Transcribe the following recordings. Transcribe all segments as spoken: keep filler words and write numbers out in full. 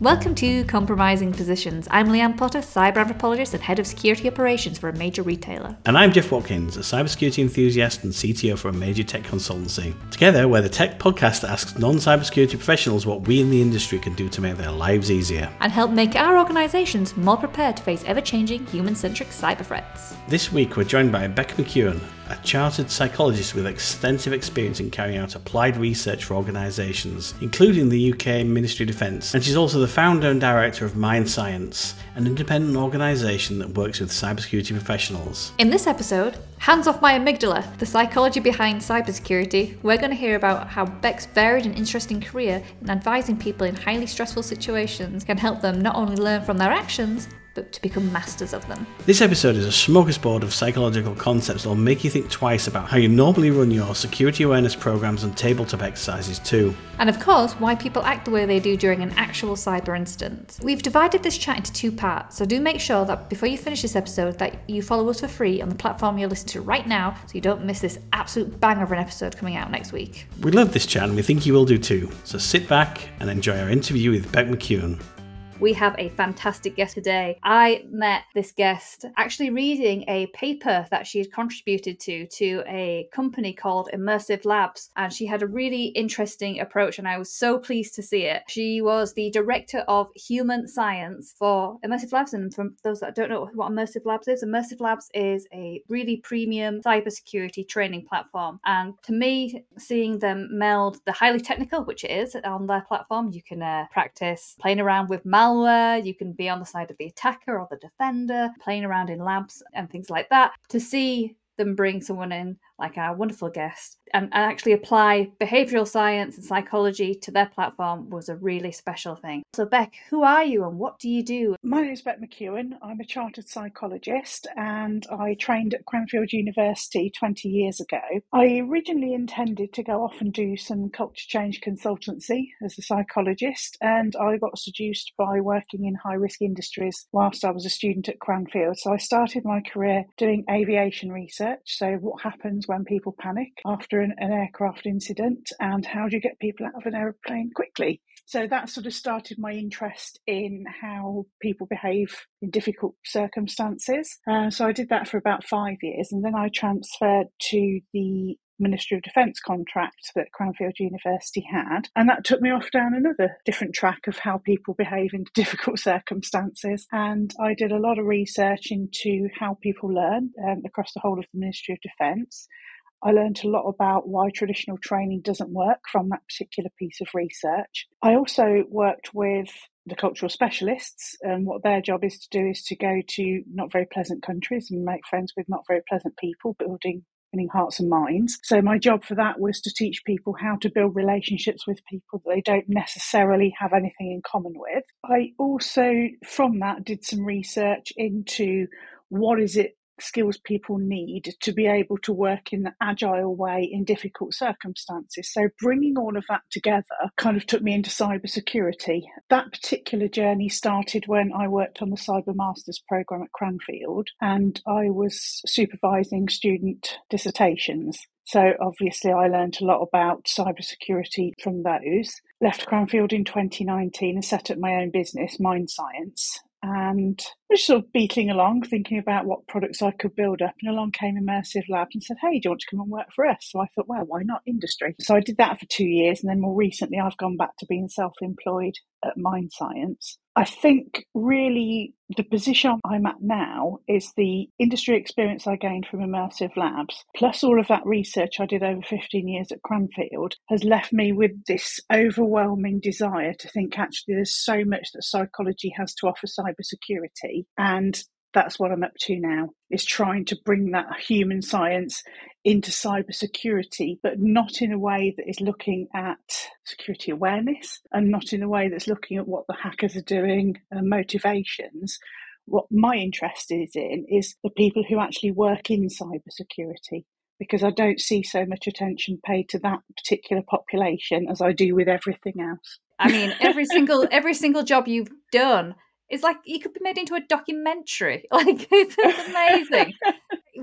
Welcome to Compromising Positions. I'm Leanne Potter, cyber anthropologist and head of security operations for a major retailer. And I'm Jeff Watkins, a cybersecurity enthusiast and C T O for a major tech consultancy. Together, we're the tech podcast that asks non-cybersecurity professionals what we in the industry can do to make their lives easier. And help make our organisations more prepared to face ever-changing human-centric cyber threats. This week, we're joined by Becca McEwen, a chartered psychologist with extensive experience in carrying out applied research for organisations, including the U K Ministry of Defence, and she's also the founder and director of Mind Science, an independent organisation that works with cybersecurity professionals. In this episode, Hands Off My Amygdala, the psychology behind cybersecurity, we're going to hear about how Beck's varied and interesting career in advising people in highly stressful situations can help them not only learn from their actions, but to become masters of them. This episode is a smorgasbord of psychological concepts that will make you think twice about how you normally run your security awareness programs and tabletop exercises too. And of course, why people act the way they do during an actual cyber incident. We've divided this chat into two parts, so do make sure that before you finish this episode that you follow us for free on the platform you're listening to right now, so you don't miss this absolute banger of an episode coming out next week. We love this chat and we think you will do too, so sit back and enjoy our interview with Becca McEwen. We have a fantastic guest today. I met this guest actually reading a paper that she had contributed to, to a company called Immersive Labs. And she had a really interesting approach and I was so pleased to see it. She was the director of human science for Immersive Labs. And for those that don't know what Immersive Labs is, Immersive Labs is a really premium cybersecurity training platform. And to me, seeing them meld the highly technical, which it is on their platform, you can uh, practice playing around with malware. You can be on the side of the attacker or the defender, playing around in labs and things like that. To see them bring someone in like our wonderful guest and, and actually apply behavioural science and psychology to their platform was a really special thing. So Beck, who are you and what do you do? My name is Beck McEwen. I'm a chartered psychologist and I trained at Cranfield University twenty years ago. I originally intended to go off and do some culture change consultancy as a psychologist, and I got seduced by working in high-risk industries whilst I was a student at Cranfield. So I started my career doing aviation research, so what happens when people panic after an, an aircraft incident and how do you get people out of an aeroplane quickly. So that sort of started my interest in how people behave in difficult circumstances. Uh, so I did that for about five years and then I transferred to the Ministry of Defence contract that Cranfield University had. And that took me off down another different track of how people behave in difficult circumstances. And I did a lot of research into how people learn um, across the whole of the Ministry of Defence. I learned a lot about why traditional training doesn't work from that particular piece of research. I also worked with the cultural specialists, and what their job is to do is to go to not very pleasant countries and make friends with not very pleasant people, building winning hearts and minds. So my job for that was to teach people how to build relationships with people that they don't necessarily have anything in common with. I also, from that, did some research into what is it skills people need to be able to work in an agile way in difficult circumstances. So bringing all of that together kind of took me into cybersecurity. That particular journey started when I worked on the Cyber Masters programme at Cranfield and I was supervising student dissertations. So obviously I learned a lot about cybersecurity from those. Left Cranfield in twenty nineteen and set up my own business, Mind Science. And I was sort of beetling along, thinking about what products I could build up. And along came Immersive Labs and said, hey, do you want to come and work for us? So I thought, well, why not industry? So I did that for two years. And then more recently, I've gone back to being self-employed at Mind Science. I think really the position I'm at now is the industry experience I gained from Immersive Labs, plus all of that research I did over fifteen years at Cranfield, has left me with this overwhelming desire to think actually there's so much that psychology has to offer cybersecurity. And that's what I'm up to now, is trying to bring that human science into cybersecurity, but not in a way that is looking at security awareness and not in a way that's looking at what the hackers are doing and motivations. What my interest is in is the people who actually work in cybersecurity, because I don't see so much attention paid to that particular population as I do with everything else. I mean, every single every single job you've done is like, you could be made into a documentary. Like, it's, it's amazing.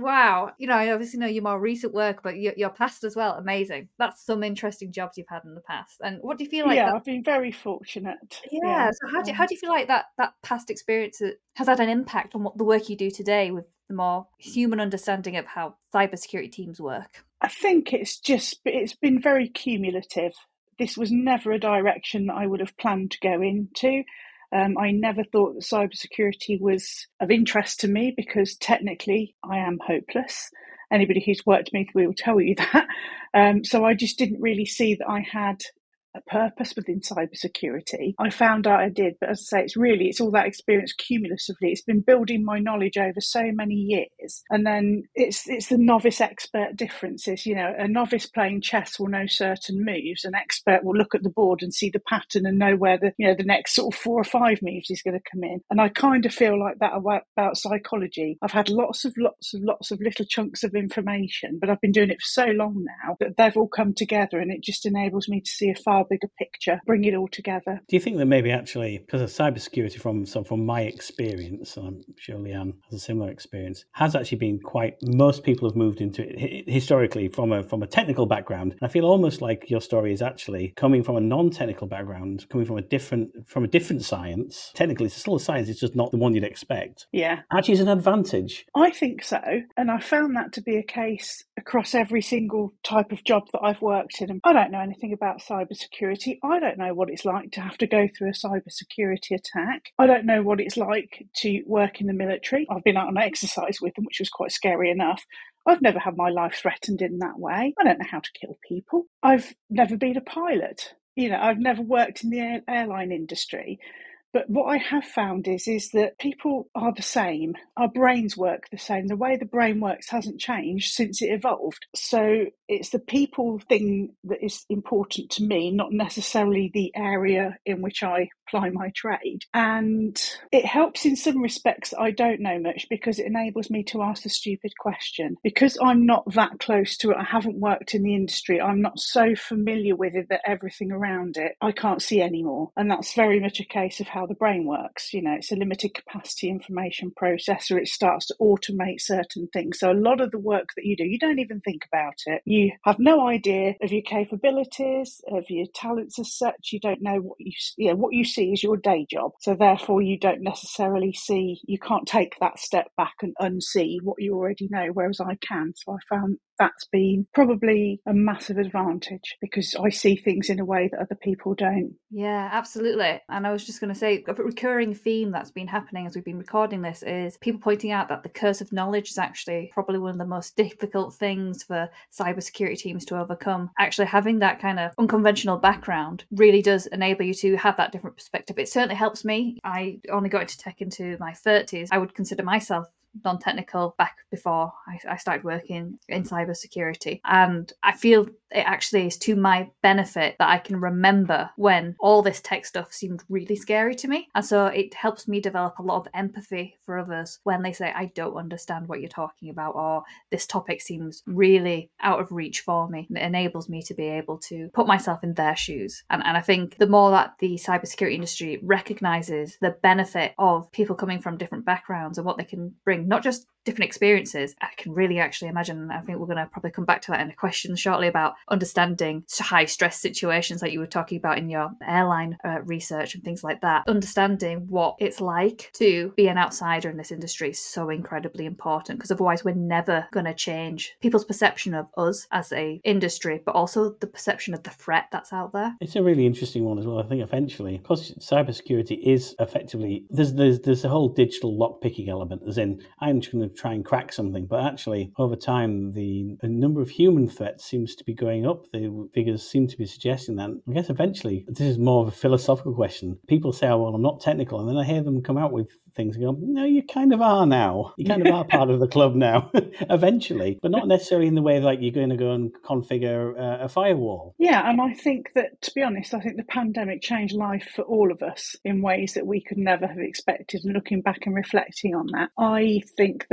Wow. You know, I obviously know your more recent work, but your, your past as well. Amazing. That's some interesting jobs you've had in the past. And what do you feel like Yeah, that? I've been very fortunate. Yeah. Yeah. So how do you, how Um, do you feel like that that past experience has had an impact on what the work you do today with the more human understanding of how cybersecurity teams work? I think it's just, it's been very cumulative. This was never a direction that I would have planned to go into. Um, I never thought that cybersecurity was of interest to me because technically I am hopeless. Anybody who's worked with me will tell you that. Um, so I just didn't really see that I had a purpose within cybersecurity. I found out I did, but as I say, it's really, it's all that experience cumulatively. It's been building my knowledge over so many years. And then it's it's the novice expert differences. You know, a novice playing chess will know certain moves. An expert will look at the board and see the pattern and know where the, you know, the next sort of four or five moves is going to come in. And I kind of feel like that about psychology. I've had lots of lots of lots of little chunks of information, but I've been doing it for so long now that they've all come together, and it just enables me to see a far bigger picture, bring it all together. Do you think that maybe actually, because of cybersecurity, from so from my experience, and I'm sure Leanne has a similar experience, has actually been quite, most people have moved into it historically from a from a technical background. And I feel almost like your story is actually coming from a non-technical background, coming from a different from a different science. Technically, it's still a science, it's just not the one you'd expect. Yeah. Actually, is an advantage. I think so. And I found that to be a case across every single type of job that I've worked in. I don't know anything about cybersecurity. I don't know what it's like to have to go through a cybersecurity attack. I don't know what it's like to work in the military. I've been out on exercise with them, which was quite scary enough. I've never had my life threatened in that way. I don't know how to kill people. I've never been a pilot. You know, I've never worked in the air- airline industry. But what I have found is, is that people are the same. Our brains work the same. The way the brain works hasn't changed since it evolved. So it's the people thing that is important to me, not necessarily the area in which I apply my trade. And it helps in some respects that I don't know much, because it enables me to ask the stupid question. Because I'm not that close to it, I haven't worked in the industry, I'm not so familiar with it that everything around it I can't see anymore. And that's very much a case of how the brain works. You know, it's a limited capacity information processor. It starts to automate certain things. So a lot of the work that you do, you don't even think about it. You have no idea of your capabilities, of your talents as such. You don't know what you, you know, what you see is your day job. So therefore you don't necessarily see, you can't take that step back and unsee what you already know, whereas I can. So I found that's been probably a massive advantage, because I see things in a way that other people don't. Yeah, absolutely. And I was just going to say, a recurring theme that's been happening as we've been recording this is people pointing out that the curse of knowledge is actually probably one of the most difficult things for cybersecurity teams to overcome. Actually, having that kind of unconventional background really does enable you to have that different perspective. It certainly helps me. I only got into tech into my thirties. I would consider myself non-technical back before I, I started working in cybersecurity, and I feel it actually is to my benefit that I can remember when all this tech stuff seemed really scary to me, and so it helps me develop a lot of empathy for others when they say, I don't understand what you're talking about, or this topic seems really out of reach for me. And it enables me to be able to put myself in their shoes, and, and I think the more that the cybersecurity industry recognizes the benefit of people coming from different backgrounds and what they can bring, not just different experiences, I can really actually imagine, I think we're going to probably come back to that in a question shortly, about understanding high stress situations like you were talking about in your airline uh, research and things like that. Understanding what it's like to be an outsider in this industry is so incredibly important, because otherwise we're never going to change people's perception of us as a industry, but also the perception of the threat that's out there. It's a really interesting one as well. I think eventually, because cybersecurity is effectively, there's there's there's a whole digital lock-picking element, as in, I'm just going to try and crack something, but actually over time the, the number of human threats seems to be going up. The figures seem to be suggesting that. I guess eventually, this is more of a philosophical question. People say, oh, well, I'm not technical, and then I hear them come out with things and go, no, you kind of are now. You kind of are part of the club now, eventually, but not necessarily in the way like you're going to go and configure uh, a firewall. Yeah, and I think that, to be honest, I think the pandemic changed life for all of us in ways that we could never have expected. And looking back and reflecting on that, I think that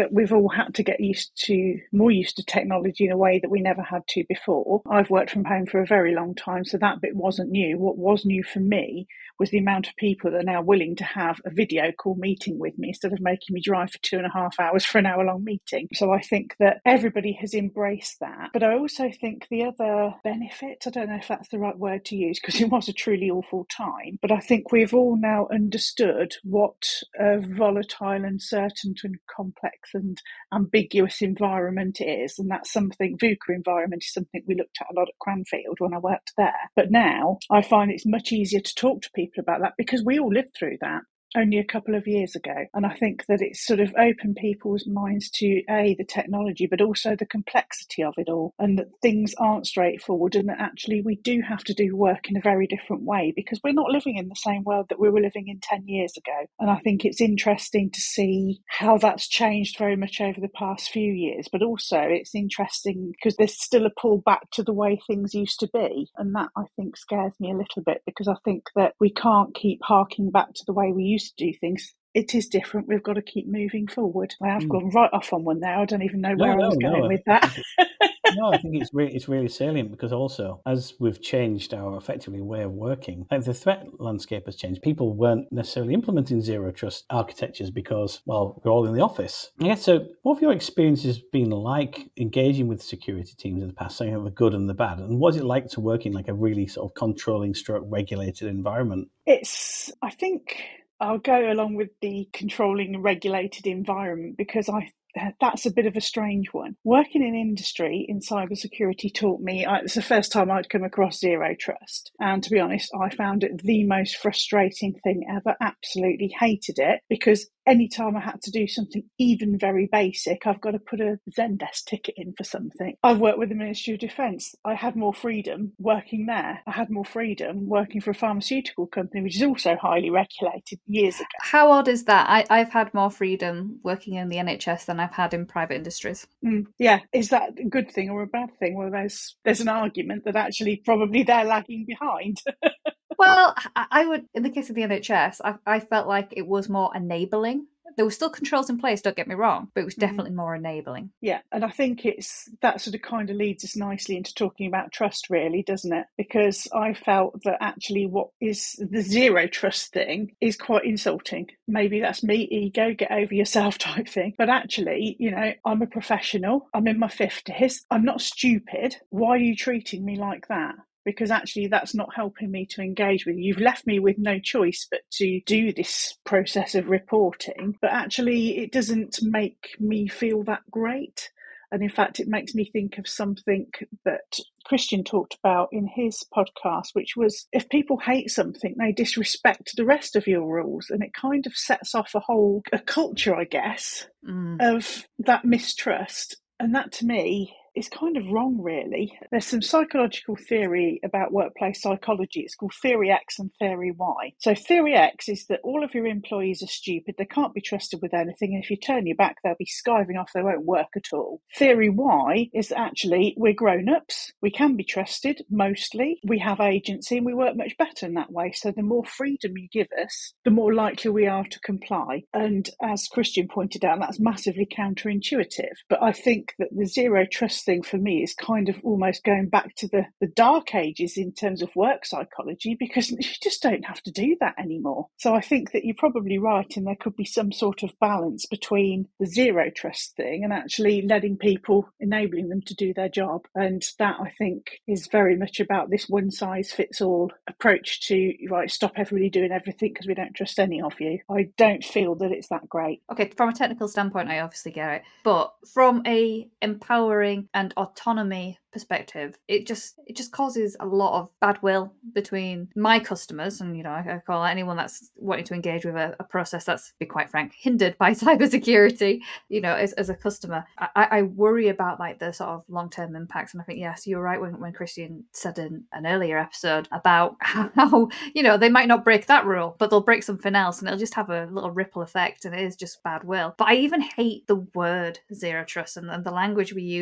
that we've all had to get used to, more used to technology in a way that we never had to before. I've worked from home for a very long time, so that bit wasn't new. What was new for me was the amount of people that are now willing to have a video call meeting with me instead of making me drive for two and a half hours for an hour long meeting. So I think that everybody has embraced that. But I also think the other benefit, I don't know if that's the right word to use because it was a truly awful time, but I think we've all now understood what a volatile, uncertain and complex and ambiguous environment is. And that's something, VUCA environment is something we looked at a lot at Cranfield when I worked there. But now I find it's much easier to talk to people about that because we all lived through that only a couple of years ago. And I think that it's sort of opened people's minds to A, the technology, but also the complexity of it all, and that things aren't straightforward, and that actually we do have to do work in a very different way because we're not living in the same world that we were living in ten years ago. And I think it's interesting to see how that's changed very much over the past few years, but also it's interesting because there's still a pull back to the way things used to be. And that I think scares me a little bit because I think that we can't keep harking back to the way we used to do things. It is different. We've got to keep moving forward. I have mm. gone right off on one there. I don't even know no, where no, I was going no, with that. No, I think it's really, it's really salient because also as we've changed our effectively way of working, like the threat landscape has changed. People weren't necessarily implementing zero trust architectures because, well, we're all in the office. Yeah. So what have your experiences been like engaging with security teams in the past, saying the good and the bad? And what is it like to work in like a really sort of controlling stroke regulated environment? It's, I think I'll go along with the controlling and regulated environment because I that's a bit of a strange one. Working in industry in cybersecurity taught me, I, it's the first time I'd come across zero trust. And to be honest, I found it the most frustrating thing ever. Absolutely hated it because anytime I had to do something even very basic, I've got to put a Zendesk ticket in for something. I've worked with the Ministry of Defence. I had more freedom working there. I had more freedom working for a pharmaceutical company, which is also highly regulated years ago. How odd is that? I, I've had more freedom working in the N H S than I've had in private industries. Mm, yeah. Is that a good thing or a bad thing? Well, there's there's an argument that actually probably they're lagging behind. Well, I would, in the case of the N H S, I, I felt like it was more enabling. There were still controls in place, don't get me wrong, but it was definitely mm. more enabling. Yeah, and I think it's that sort of kind of leads us nicely into talking about trust, really, doesn't it? Because I felt that actually what is the zero trust thing is quite insulting. Maybe that's me, ego, get over yourself type thing. But actually, you know, I'm a professional. I'm in my fifties. I'm not stupid. Why are you treating me like that? Because actually that's not helping me to engage with you. You've left me with no choice but to do this process of reporting. But actually it doesn't make me feel that great. And in fact, it makes me think of something that Christian talked about in his podcast, which was if people hate something, they disrespect the rest of your rules. And it kind of sets off a whole a culture, I guess, mm. of that mistrust. And that to me is kind of wrong, really. There's some psychological theory about workplace psychology. It's called Theory X and Theory Y. So Theory X is that all of your employees are stupid. They can't be trusted with anything. And if you turn your back, they'll be skiving off. They won't work at all. Theory Y is that actually we're grown-ups. We can be trusted, mostly. We have agency and we work much better in that way. So the more freedom you give us, the more likely we are to comply. And as Christian pointed out, that's massively counterintuitive. But I think that the zero trust thing for me is kind of almost going back to the, the dark ages in terms of work psychology, because you just don't have to do that anymore. So I think that you're probably right, and there could be some sort of balance between the zero trust thing and actually letting people, enabling them to do their job. And that, I think, is very much about this one size fits all approach to, right, stop everybody doing everything because we don't trust any of you. I don't feel that it's that great. Okay, from a technical standpoint, I obviously get it. But from a empowering and autonomy perspective, it just it just causes a lot of bad will between my customers, and you know, I, I call anyone that's wanting to engage with a, a process that's, to be quite frank, hindered by cybersecurity. You know, as, as a customer, I, I worry about like the sort of long term impacts. And I think yes, you're right when when Christian said in an earlier episode about how, you know, they might not break that rule, but they'll break something else, and it'll just have a little ripple effect, and it is just bad will. But I even hate the word zero trust and, and the language we use in security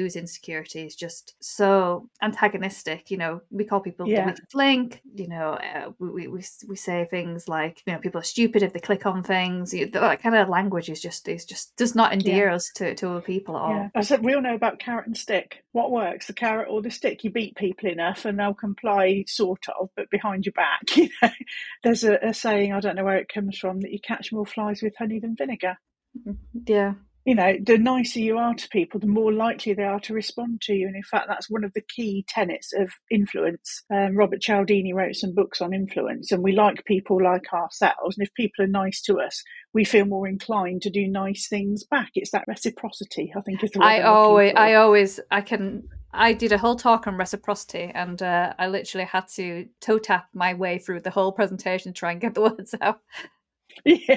cybersecurity is just so antagonistic. You know, we call people Yeah. the weakest link. You know, uh, we, we we say things like, you know, people are stupid if they click on things. That kind of language is just is just does not endear Yeah. us to, to other people at all. Yeah. I said we all know about carrot and stick. What works, the carrot or the stick? You beat people enough and they'll comply, sort of, but behind your back. You know, there's a, a saying, I don't know where it comes from, that you catch more flies with honey than vinegar. Yeah. You know, the nicer you are to people, the more likely they are to respond to you. And in fact, that's one of the key tenets of influence. Um, Robert Cialdini wrote some books on influence, and we like people like ourselves. And if people are nice to us, we feel more inclined to do nice things back. It's that reciprocity, I think, is the word I I'm always, looking for. I always, I can. I did a whole talk on reciprocity, and uh, I literally had to toe tap my way through the whole presentation to try and get the words out. Yeah.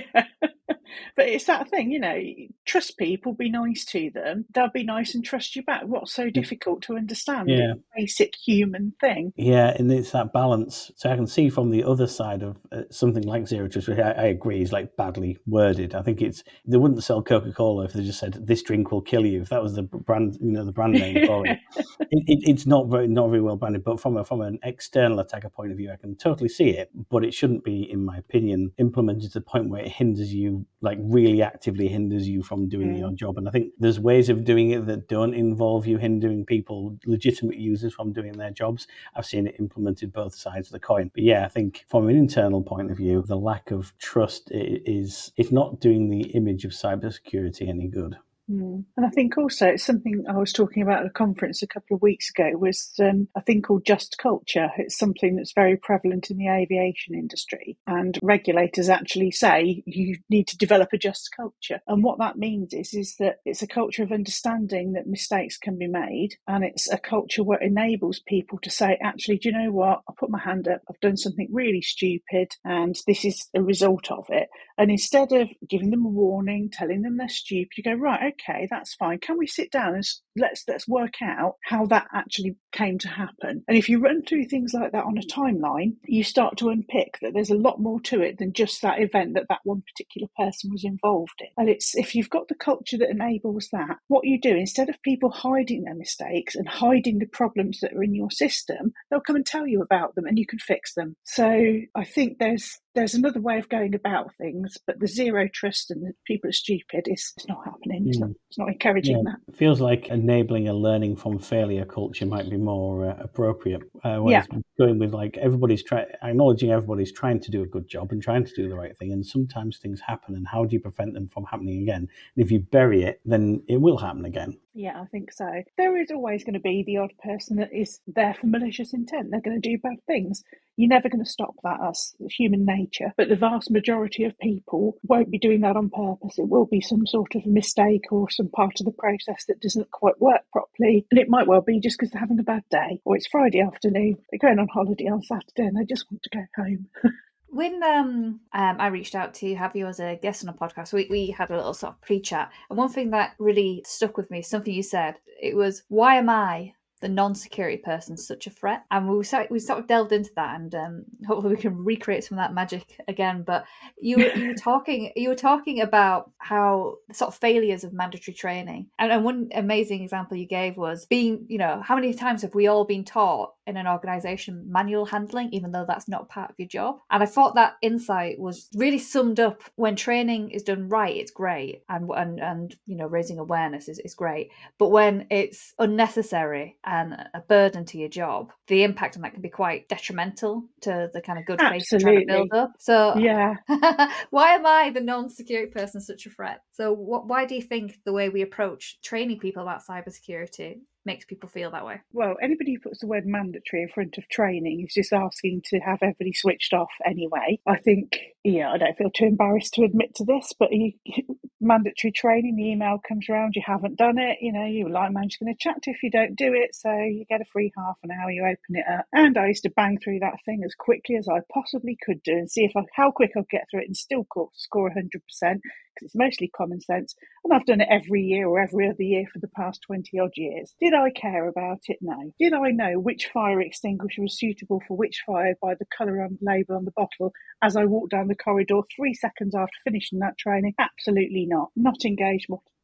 But it's that thing, you know, trust people, be nice to them, they'll be nice and trust you back. What's so difficult to understand? Yeah. It's a basic human thing. Yeah, and it's that balance. So I can see from the other side of uh, something like zero trust, which I, I agree is like badly worded. I think it's, they wouldn't sell Coca-Cola if they just said this drink will kill you. If that was the brand, you know, the brand name for it. it, it it's not very not very well branded. But from a, from an external attacker point of view, I can totally see it. But it shouldn't be, in my opinion, implemented to the point where it hinders you, like really actively hinders you from doing mm. your job. And I think there's ways of doing it that don't involve you hindering people, legitimate users, from doing their jobs. I've seen it implemented both sides of the coin. But yeah, I think from an internal point of view, the lack of trust is, it's not doing the image of cybersecurity any good. Mm. And I think also it's something I was talking about at a conference a couple of weeks ago was um, a thing called just culture. It's something that's very prevalent in the aviation industry, and regulators actually say you need to develop a just culture. And what that means is, is that it's a culture of understanding that mistakes can be made, and it's a culture where it enables people to say, actually, do you know what? I put my hand up, I've done something really stupid, and this is a result of it. And instead of giving them a warning, telling them they're stupid, you go, right, okay, that's fine. Can we sit down and let's let's work out how that actually came to happen? And if you run through things like that on a timeline, you start to unpick that there's a lot more to it than just that event that that one particular person was involved in. And it's, if you've got the culture that enables that, what you do, instead of people hiding their mistakes and hiding the problems that are in your system, they'll come and tell you about them and you can fix them. So I think there's There's another way of going about things, but the zero trust and the people are stupid is it's not happening. It's, mm. not, it's not encouraging yeah. that. It feels like enabling a learning from failure culture might be more uh, appropriate. Uh, yeah. Going with like everybody's trying, acknowledging everybody's trying to do a good job and trying to do the right thing. And sometimes things happen, and how do you prevent them from happening again? And if you bury it, then it will happen again. Yeah, I think so. There is always going to be the odd person that is there for malicious intent. They're going to do bad things. You're never going to stop that. That's human nature. But the vast majority of people won't be doing that on purpose. It will be some sort of mistake or some part of the process that doesn't quite work properly. And it might well be just because they're having a bad day, or it's Friday afternoon, they're going on holiday on Saturday and they just want to go home. When um, um, I reached out to have you as a guest on a podcast, we, we had a little sort of pre-chat. And one thing that really stuck with me, something you said, it was, why am I, the non-security person, such a threat? And we sort, we sort of delved into that, and um, hopefully we can recreate some of that magic again. But you, you were talking you were talking about how the sort of failures of mandatory training. And, and one amazing example you gave was being, you know, how many times have we all been taught in an organization manual handling, even though that's not part of your job? And I thought that insight was really summed up. When training is done right, it's great, and and and you know, raising awareness is, is great. But when it's unnecessary and a burden to your job, the impact on that can be quite detrimental to the kind of good faith you're trying to build up. So yeah. Why am I, the non-security person, such a threat? So what, why do you think the way we approach training people about cybersecurity makes people feel that way? Well, anybody who puts the word mandatory in front of training is just asking to have everybody switched off anyway. I think, yeah, I don't feel too embarrassed to admit to this, but you, mandatory training, the email comes around, you haven't done it, you know, your line manager's going to chat to you if you don't do it, so you get a free half an hour, you open it up. And I used to bang through that thing as quickly as I possibly could do and see if I, how quick I'll get through it and still score one hundred percent, because it's mostly common sense. And I've done it every year or every other year for the past twenty odd years. Did I care about it? No. Did I know which fire extinguisher was suitable for which fire by the colour on the label on the bottle as I walked down the corridor three seconds after finishing that training? Absolutely not. Not engaged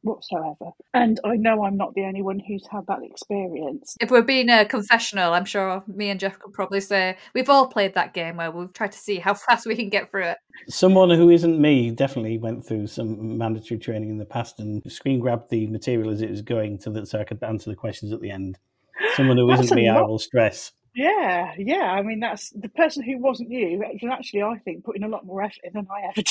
whatsoever. And I know I'm not the only one who's had that experience. If we're being a confessional, I'm sure me and Jeff could probably say we've all played that game where we've tried to see how fast we can get through it. Someone who isn't me definitely went through some mandatory training in the past and screen grabbed the material as it was going to the, so I could answer the questions at the end. Someone who isn't me, I will stress. Yeah, yeah. I mean, that's the person who wasn't you. Actually, I think putting a lot more effort in than I ever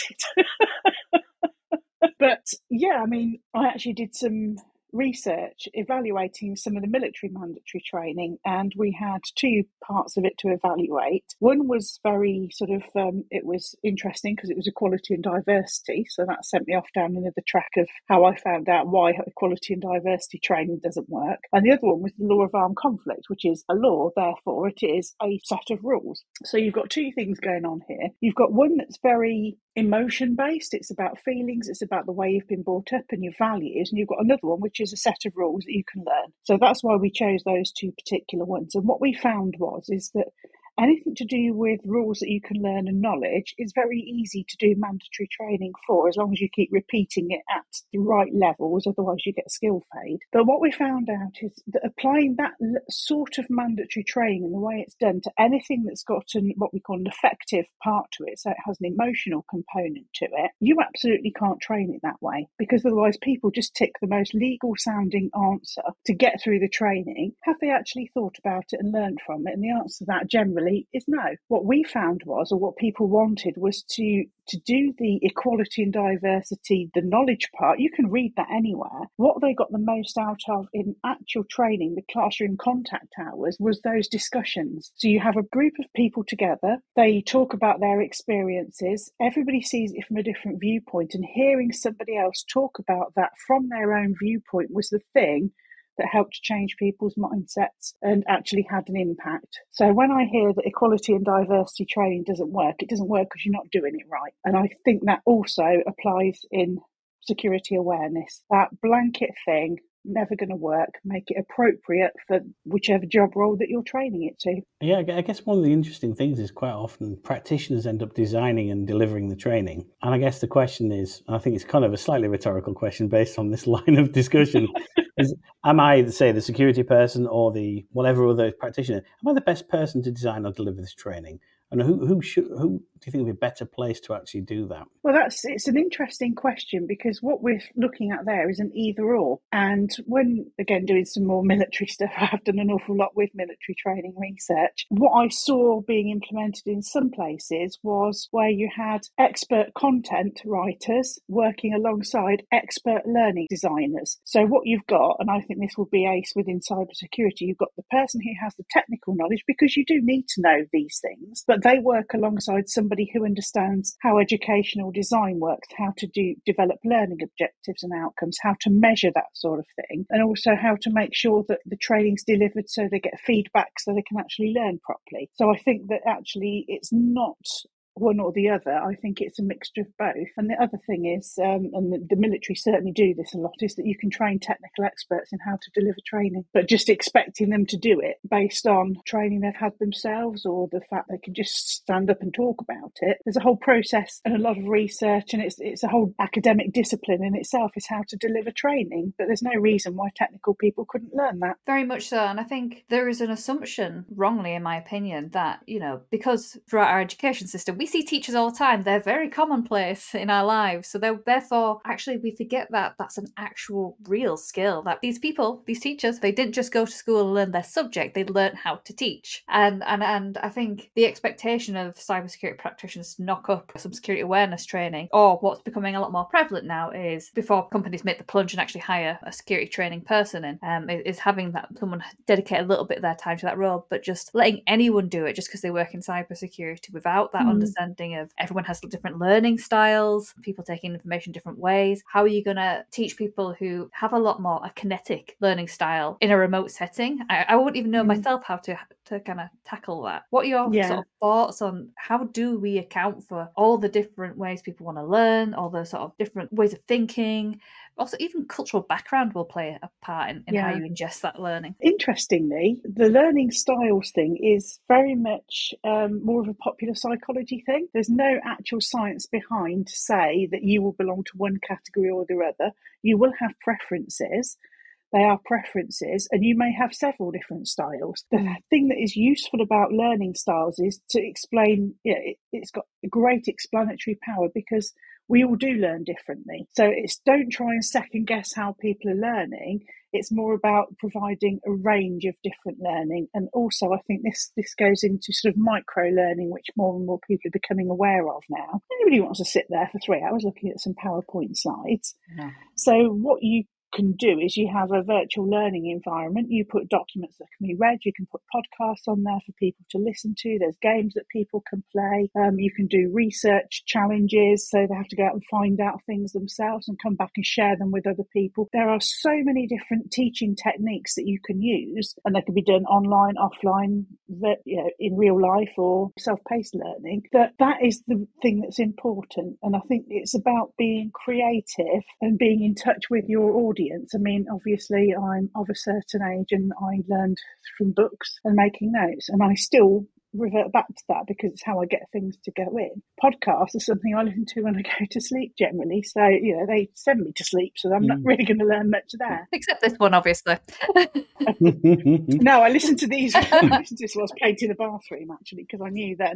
did. But yeah, I mean, I actually did some research evaluating some of the military mandatory training, and we had two parts of it to evaluate. One was very sort of um, it was interesting because it was equality and diversity, so that sent me off down another track of how I found out why equality and diversity training doesn't work. And the other one was the law of armed conflict, which is a law, therefore it is a set of rules. So you've got two things going on here. You've got one that's very emotion based, it's about feelings, it's about the way you've been brought up and your values, and you've got another one which is a set of rules that you can learn. So that's why we chose those two particular ones. And what we found was is that anything to do with rules that you can learn and knowledge is very easy to do mandatory training for, as long as you keep repeating it at the right levels, otherwise you get skill fade. But what we found out is that applying that sort of mandatory training and the way it's done to anything that's got an, what we call an affective part to it, so it has an emotional component to it, you absolutely can't train it that way, because otherwise people just tick the most legal sounding answer to get through the training. Have they actually thought about it and learned from it? And the answer to that generally is no. What we found was, or what people wanted, was to to do the equality and diversity, the knowledge part. You can read that anywhere. What they got the most out of in actual training, the classroom contact hours, was those discussions. So you have a group of people together, they talk about their experiences, everybody sees it from a different viewpoint, and hearing somebody else talk about that from their own viewpoint was the thing that helped change people's mindsets and actually had an impact. So when I hear that equality and diversity training doesn't work, it doesn't work because you're not doing it right. And I think that also applies in security awareness. That blanket thing, never going to work. Make it appropriate for whichever job role that you're training it to. Yeah, I guess one of the interesting things is quite often practitioners end up designing and delivering the training. And I guess the question is, I think it's kind of a slightly rhetorical question based on this line of discussion, is am I, say, the security person or the whatever other practitioner, am I the best person to design or deliver this training? And who who should who do you think would be a better place to actually do that? Well, that's it's an interesting question, because what we're looking at there is an either or. And when, again, doing some more military stuff, I have done an awful lot with military training research. What I saw being implemented in some places was where you had expert content writers working alongside expert learning designers. So what you've got, and I think this will be ace within cybersecurity, you've got the person who has the technical knowledge, because you do need to know these things, but they work alongside somebody who understands how educational design works, how to do develop learning objectives and outcomes, how to measure that sort of thing, and also how to make sure that the training's delivered so they get feedback so they can actually learn properly. So I think that actually it's not one or the other. I think it's a mixture of both. And the other thing is, um, and the, the military certainly do this a lot, is that you can train technical experts in how to deliver training, but just expecting them to do it based on training they've had themselves or the fact they can just stand up and talk about it. There's a whole process and a lot of research, and it's it's a whole academic discipline in itself, is how to deliver training, but there's no reason why technical people couldn't learn that. Very much so. And I think there is an assumption, wrongly in my opinion, that, you know, because throughout our education system, we see teachers all the time. They're very commonplace in our lives. So therefore, actually, we forget that that's an actual real skill, that these people, these teachers, they didn't just go to school and learn their subject. They learned how to teach. And, and, and I think the expectation of cybersecurity practitioners to knock up some security awareness training, or what's becoming a lot more prevalent now, is before companies make the plunge and actually hire a security training person in, um, is having that someone dedicate a little bit of their time to that role, but just letting anyone do it just because they work in cybersecurity without that mm. understanding of everyone has different learning styles, people taking information different ways. How are you going to teach people who have a lot more a kinetic learning style in a remote setting? I, I wouldn't even know mm. myself how to to kind of tackle that. What are your Yeah. sort of thoughts on how do we account for all the different ways people want to learn, all the sort of different ways of thinking? Also, even cultural background will play a part in, in how Yeah. you ingest that learning. Interestingly, the learning styles thing is very much um, more of a popular psychology thing. There's no actual science behind to say that you will belong to one category or the other. You will have preferences. They are preferences, and you may have several different styles. The Mm. thing that is useful about learning styles is to explain, you know, it, it's got great explanatory power because we all do learn differently. So it's don't try and second guess how people are learning. It's more about providing a range of different learning. And also, I think this, this goes into sort of micro learning, which more and more people are becoming aware of now. Nobody wants to sit there for three hours looking at some PowerPoint slides. No. So what you can do is you have a virtual learning environment. You put documents that can be read. You can put podcasts on there for people to listen to. There's games that people can play. Um, you can do research challenges, so they have to go out and find out things themselves and come back and share them with other people. There are so many different teaching techniques that you can use, and they can be done online, offline, you know, in real life or self-paced learning. That that is the thing that's important, and I think it's about being creative and being in touch with your audience. I mean, obviously, I'm of a certain age and I learned from books and making notes, and I still revert back to that because it's how I get things to go in. Podcasts are something I listen to when I go to sleep generally. So, you know, they send me to sleep, so I'm not Mm. really going to learn much there. Except this one, obviously. No, I listened to these. I listened to this while I was painting the bathroom, actually, because I knew then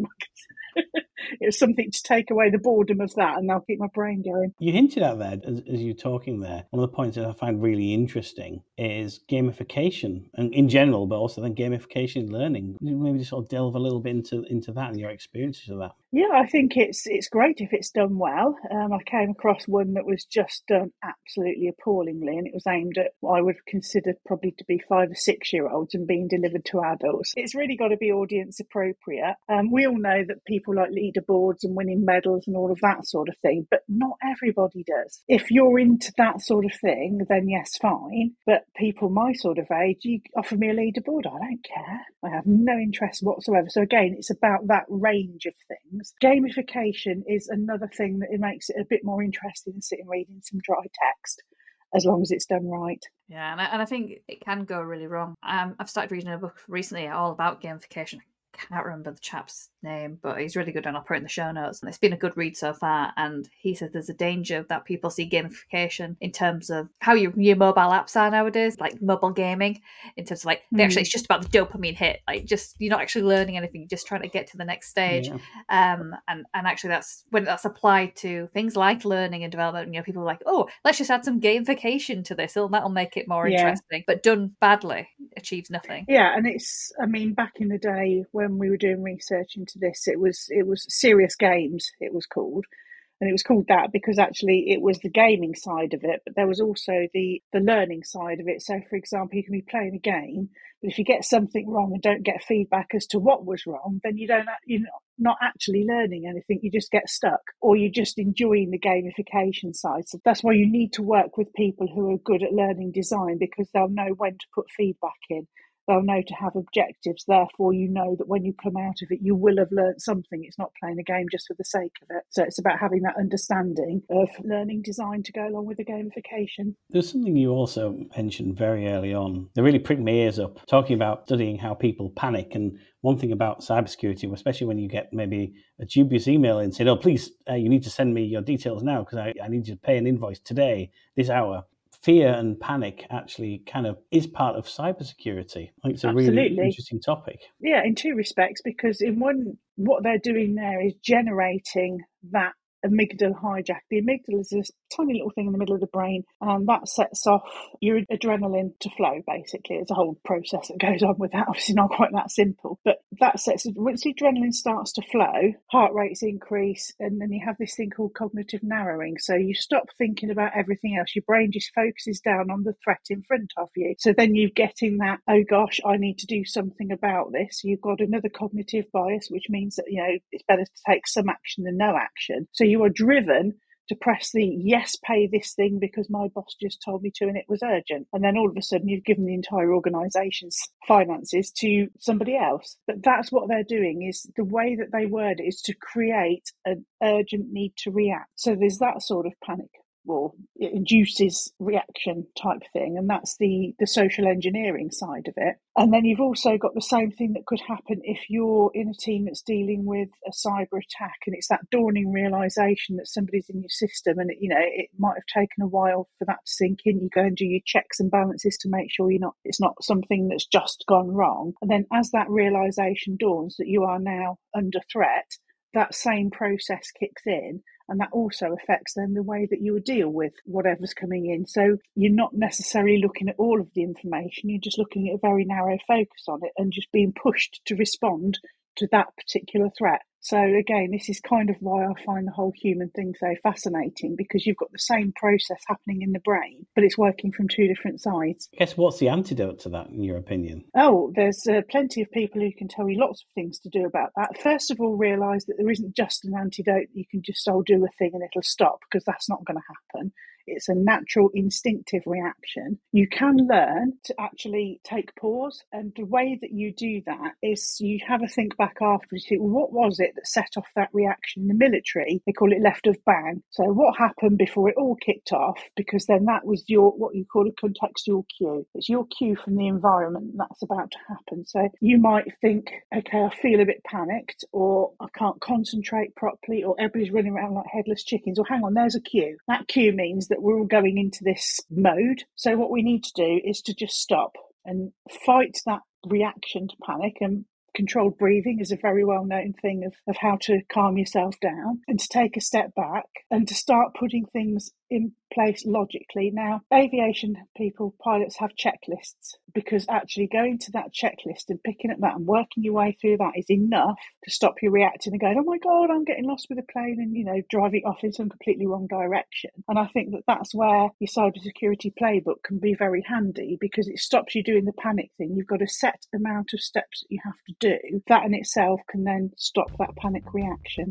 it was something to take away the boredom of that, and I'll keep my brain going. You hinted at that as, as you're talking there. One of the points that I find really interesting is gamification, and in general, but also then gamification in learning. Maybe just sort of delve a little bit into into that and your experiences of that. Yeah, I think it's it's great if it's done well. Um, I came across one that was just done absolutely appallingly, and it was aimed at what I would consider probably to be five or six year olds and being delivered to adults. It's really got to be audience appropriate. Um, we all know that people like leaderboards and winning medals and all of that sort of thing, but not everybody does. If you're into that sort of thing, then yes, fine. But people my sort of age, you offer me a leaderboard, I don't care. I have no interest whatsoever. So again, it's about that range of things. Gamification is another thing that it makes it a bit more interesting than sitting reading some dry text, as long as it's done right. Yeah, and I, and I think it can go really wrong. Um, I've started reading a book recently all about gamification. I can't remember the chap's name, but he's really good and I'll put it in the show notes. And it's been a good read so far. And he said there's a danger that people see gamification in terms of how your, your mobile apps are nowadays, like mobile gaming, in terms of like, they actually, it's just about the dopamine hit. Like just, you're not actually learning anything, you're just trying to get to the next stage. Yeah. Um, and, and actually that's when that's applied to things like learning and development. You know, people are like, oh, let's just add some gamification to this. And that'll make it more Yeah. interesting. But done badly, achieves nothing. Yeah, and it's, I mean, back in the day when we were doing research into this, it was it was Serious Games, it was called. And it was called that because actually it was the gaming side of it, but there was also the, the learning side of it. So, for example, you can be playing a game, but if you get something wrong and don't get feedback as to what was wrong, then you don't, you're not actually learning anything. You just get stuck, or you're just enjoying the gamification side. So that's why you need to work with people who are good at learning design, because they'll know when to put feedback in. They'll know to have objectives. Therefore, you know that when you come out of it, you will have learned something. It's not playing a game just for the sake of it. So it's about having that understanding of learning design to go along with the gamification. There's something you also mentioned very early on that really pricked my ears up, talking about studying how people panic. And one thing about cybersecurity, especially when you get maybe a dubious email and saying, oh, please, uh, you need to send me your details now because I, I need you to pay an invoice today, this hour. Fear and panic actually kind of is part of cybersecurity. I think it's a Absolutely. really interesting topic. Yeah, in two respects, because in one, what they're doing there is generating that amygdala hijack. The amygdala is this tiny little thing in the middle of the brain, and that sets off your adrenaline to flow, basically. It's a whole process that goes on with that, obviously not quite that simple, but that sets, once the adrenaline starts to flow, heart rates increase, and then you have this thing called cognitive narrowing. So you stop thinking about everything else. Your brain just focuses down on the threat in front of you. So then you're getting that, oh gosh, I need to do something about this. You've got another cognitive bias, which means that, you know, it's better to take some action than no action. So you are driven to press the yes, pay this thing because my boss just told me to and it was urgent. And then all of a sudden you've given the entire organisation's finances to somebody else. But that's what they're doing, is the way that they word it is to create an urgent need to react. So there's that sort of panic, or it induces reaction type thing, and that's the the social engineering side of it. And then you've also got the same thing that could happen if you're in a team that's dealing with a cyber attack, and it's that dawning realization that somebody's in your system, and you know it might have taken a while for that to sink in. You go and do your checks and balances to make sure you're not it's not something that's just gone wrong, and then as that realization dawns that you are now under threat, that same process kicks in. And that also affects then the way that you would deal with whatever's coming in. So you're not necessarily looking at all of the information, you're just looking at a very narrow focus on it and just being pushed to respond to that particular threat. So again, this is kind of why I find the whole human thing so fascinating, because you've got the same process happening in the brain, but it's working from two different sides. I guess what's the antidote to that, in your opinion? Oh, there's uh, plenty of people who can tell you lots of things to do about that. First of all, realise that there isn't just an antidote. You can just, oh, do a thing and it'll stop, because that's not going to happen. It's a natural, instinctive reaction. You can learn to actually take pause. And the way that you do that is you have a think back afterwards. You think, well, what was it that set off that reaction? In the military, they call it left of bang. So what happened before it all kicked off? Because then that was your what you call a contextual cue. It's your cue from the environment that's about to happen. So you might think, okay, I feel a bit panicked, or I can't concentrate properly, or everybody's running around like headless chickens. Or hang on, there's a cue. That cue means that we're all going into this mode. So what we need to do is to just stop and fight that reaction to panic. And controlled breathing is a very well-known thing of, of how to calm yourself down, and to take a step back and to start putting things in place logically. Now, aviation people, pilots have checklists, because actually going to that checklist and picking up that and working your way through that is enough to stop you reacting and going, oh my God, I'm getting lost with a plane, and, you know, driving off in some completely wrong direction. And I think that that's where your cybersecurity playbook can be very handy, because it stops you doing the panic thing. You've got a set amount of steps that you have to do. That in itself can then stop that panic reaction.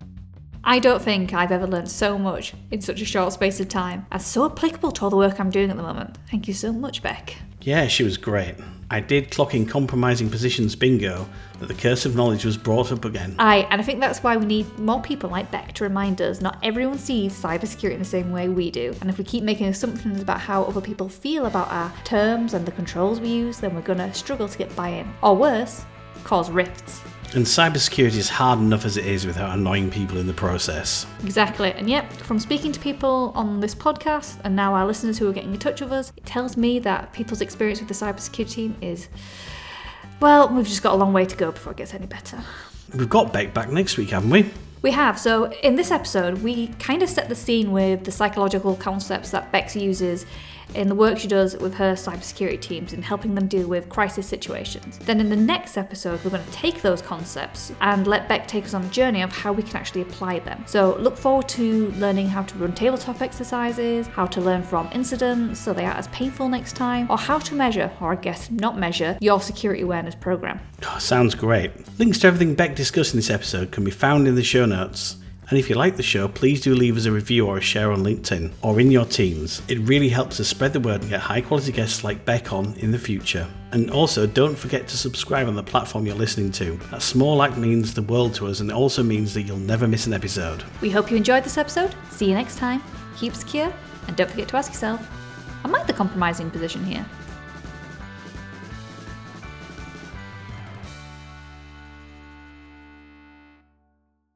I don't think I've ever learned so much in such a short space of time. That's so applicable to all the work I'm doing at the moment. Thank you so much, Beck. Yeah, she was great. I did clock in compromising positions bingo that the curse of knowledge was brought up again. Aye, and I think that's why we need more people like Beck to remind us not everyone sees cybersecurity in the same way we do. And if we keep making assumptions about how other people feel about our terms and the controls we use, then we're going to struggle to get buy-in. Or worse, cause rifts. And cybersecurity is hard enough as it is without annoying people in the process. Exactly. And yet, from speaking to people on this podcast, and now our listeners who are getting in touch with us, it tells me that people's experience with the cybersecurity team is, well, we've just got a long way to go before it gets any better. We've got Beck back next week, haven't we? We have. So in this episode, we kind of set the scene with the psychological concepts that Bex uses in the work she does with her cybersecurity teams in helping them deal with crisis situations. Then in the next episode, we're going to take those concepts and let Beck take us on a journey of how we can actually apply them. So look forward to learning how to run tabletop exercises, how to learn from incidents so they aren't as painful next time, or how to measure, or I guess not measure, your security awareness program. Oh, sounds great. Links to everything Beck discussed in this episode can be found in the show notes. And if you like the show, please do leave us a review or a share on LinkedIn or in your teams. It really helps us spread the word and get high quality guests like Beck on in the future. And also, don't forget to subscribe on the platform you're listening to. That small act means the world to us, and it also means that you'll never miss an episode. We hope you enjoyed this episode. See you next time. Keep secure, and don't forget to ask yourself, am I the compromising position here?